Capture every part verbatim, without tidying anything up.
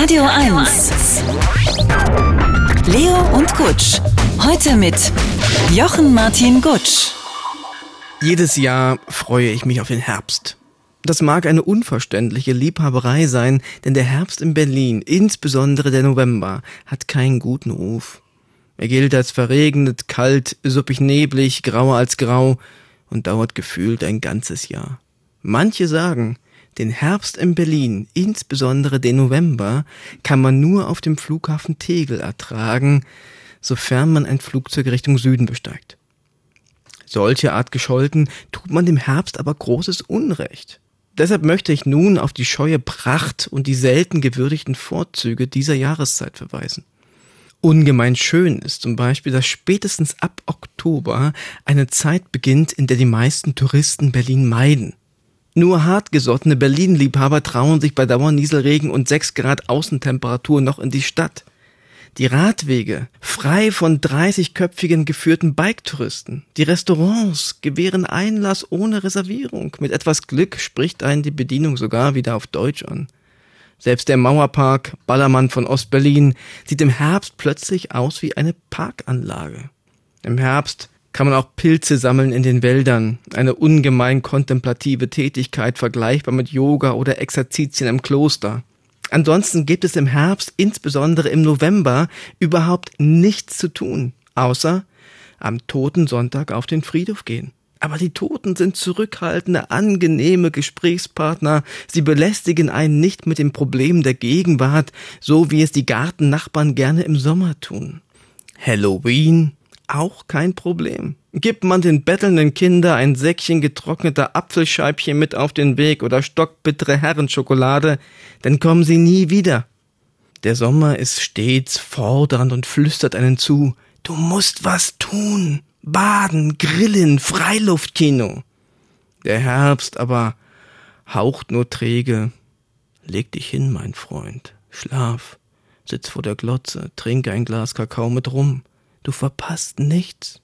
Radio eins. Leo und Gutsch. Heute mit Jochen Martin Gutsch. Jedes Jahr freue ich mich auf den Herbst. Das mag eine unverständliche Liebhaberei sein, denn der Herbst in Berlin, insbesondere der November, hat keinen guten Ruf. Er gilt als verregnet, kalt, suppig, neblig, grauer als grau und dauert gefühlt ein ganzes Jahr. Manche sagen, den Herbst in Berlin, insbesondere den November, kann man nur auf dem Flughafen Tegel ertragen, sofern man ein Flugzeug Richtung Süden besteigt. Solche Art gescholten tut man dem Herbst aber großes Unrecht. Deshalb möchte ich nun auf die scheue Pracht und die selten gewürdigten Vorzüge dieser Jahreszeit verweisen. Ungemein schön ist zum Beispiel, dass spätestens ab Oktober eine Zeit beginnt, in der die meisten Touristen Berlin meiden. Nur hartgesottene Berlin-Liebhaber trauen sich bei Dauernieselregen und sechs Grad Außentemperatur noch in die Stadt. Die Radwege, frei von dreißigköpfigen geführten Bike-Touristen. Die Restaurants gewähren Einlass ohne Reservierung. Mit etwas Glück spricht einen die Bedienung sogar wieder auf Deutsch an. Selbst der Mauerpark, Ballermann von Ostberlin, sieht im Herbst plötzlich aus wie eine Parkanlage. Im Herbst kann man auch Pilze sammeln in den Wäldern, eine ungemein kontemplative Tätigkeit, vergleichbar mit Yoga oder Exerzitien im Kloster. Ansonsten gibt es im Herbst, insbesondere im November, überhaupt nichts zu tun, außer am Totensonntag auf den Friedhof gehen. Aber die Toten sind zurückhaltende, angenehme Gesprächspartner. Sie belästigen einen nicht mit dem Problem der Gegenwart, so wie es die Gartennachbarn gerne im Sommer tun. Halloween? Auch kein Problem. Gibt man den bettelnden Kindern ein Säckchen getrockneter Apfelscheibchen mit auf den Weg oder stockbittere Herrenschokolade, dann kommen sie nie wieder. Der Sommer ist stets fordernd und flüstert einen zu, du musst was tun, baden, grillen, Freiluftkino. Der Herbst aber haucht nur träge. Leg dich hin, mein Freund, schlaf, sitz vor der Glotze, trink ein Glas Kakao mit Rum. Du verpasst nichts.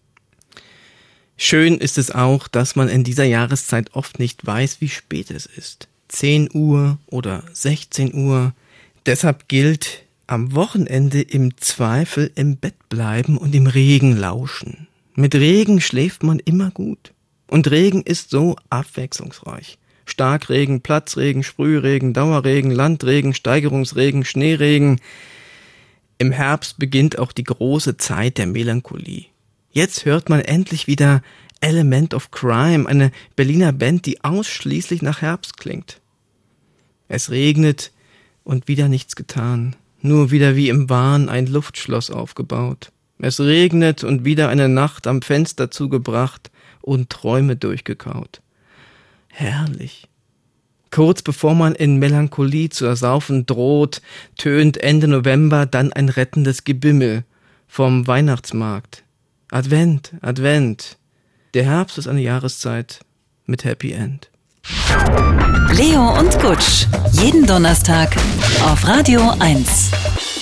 Schön ist es auch, dass man in dieser Jahreszeit oft nicht weiß, wie spät es ist. zehn Uhr oder sechzehn Uhr. Deshalb gilt, am Wochenende im Zweifel im Bett bleiben und dem Regen lauschen. Mit Regen schläft man immer gut. Und Regen ist so abwechslungsreich. Starkregen, Platzregen, Sprühregen, Dauerregen, Landregen, Steigerungsregen, Schneeregen. Im Herbst beginnt auch die große Zeit der Melancholie. Jetzt hört man endlich wieder Element of Crime, eine Berliner Band, die ausschließlich nach Herbst klingt. Es regnet und wieder nichts getan, nur wieder wie im Wahn ein Luftschloss aufgebaut. Es regnet und wieder eine Nacht am Fenster zugebracht und Träume durchgekaut. Herrlich. Kurz bevor man in Melancholie zu ersaufen droht, tönt Ende November dann ein rettendes Gebimmel vom Weihnachtsmarkt. Advent, Advent. Der Herbst ist eine Jahreszeit mit Happy End. Leo und Gutsch. Jeden Donnerstag auf Radio eins.